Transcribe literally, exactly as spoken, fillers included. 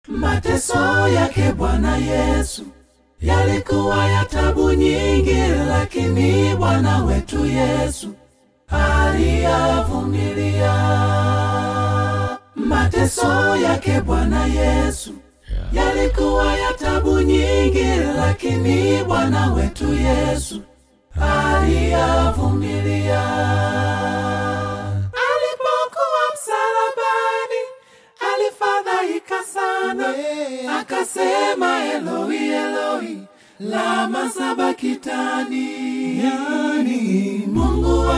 Mateso yake Bwana Yesu yalikuwa ya tabu nyingi, lakini Bwana wetu Yesu aliyavumilia. Mateso yake Bwana Yesu yalikuwa ya tabu nyingi, lakini Bwana wetu Yesu aliyavumilia. Alipokuwa msalabani alifadhaika sana, akasema Eloi Eloi lama sabakitani, yani Mungu